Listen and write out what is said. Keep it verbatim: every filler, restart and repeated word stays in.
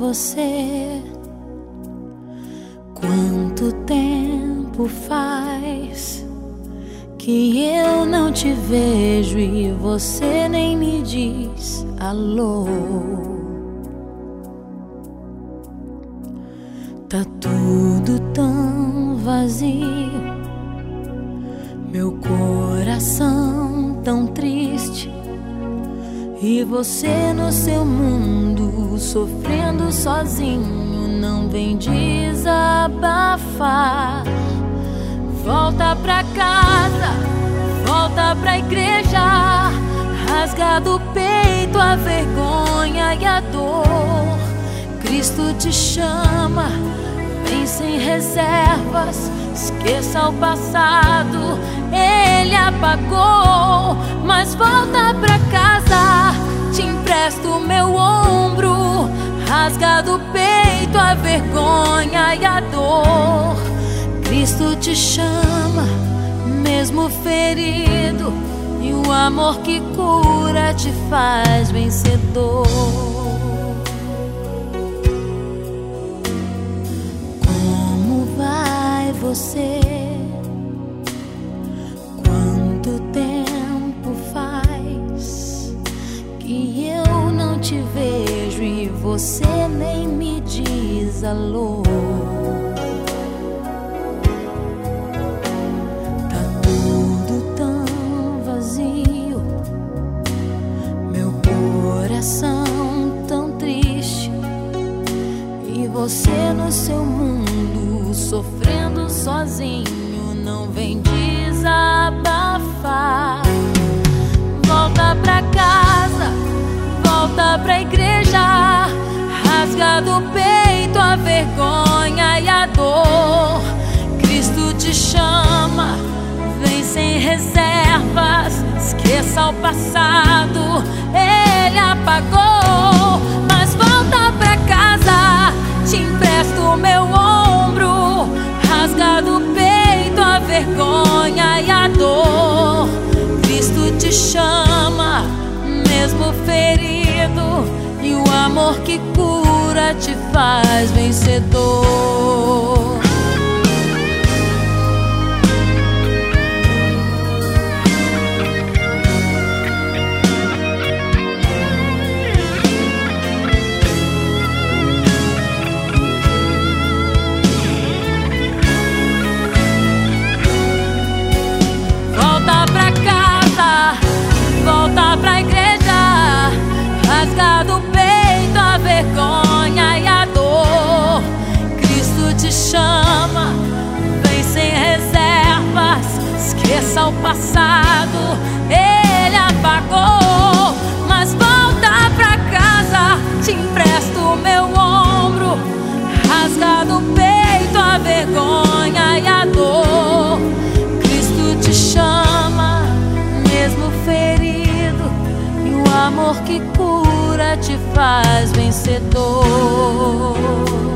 você? Quanto tempo faz que eu não te vejo e você nem me diz alô? Tá tudo tão vazio, meu coração tão triste, e você no seu mundo sofrendo sozinho, não vem desabafar. Volta pra casa, volta pra igreja, rasga do peito a vergonha e a dor. Cristo te chama, vem sem reservas, esqueça o passado, Ele apagou. Mas volta pra casa, te empresto o meu ombro, rasga do peito a vergonha e a dor. Cristo te chama, mesmo ferido, e o amor que cura te faz vencedor. Como vai você? Quanto tempo faz que eu não te vejo e você nem me diz alô? Tão triste, e você no seu mundo sofrendo sozinho, não vem desabafar. Volta pra casa, volta pra igreja, rasga do peito a vergonha e a dor. Cristo te chama, vem sem reservas, esqueça o passado, Ele apagou. Mas volta pra casa, te empresto o meu ombro, rasga do peito a vergonha e a dor. Cristo te chama, mesmo ferido, e o amor que cura te faz vencedor. Volta pra igreja, rasga do peito a vergonha e a dor. Cristo te chama, vem sem reservas, esqueça o passado, Ele apagou. Mas volta pra casa, te empresto o meu ombro, rasga do peito a vergonha e a dor. Cristo te chama, mesmo ferido, e o amor que cura te faz vencedor.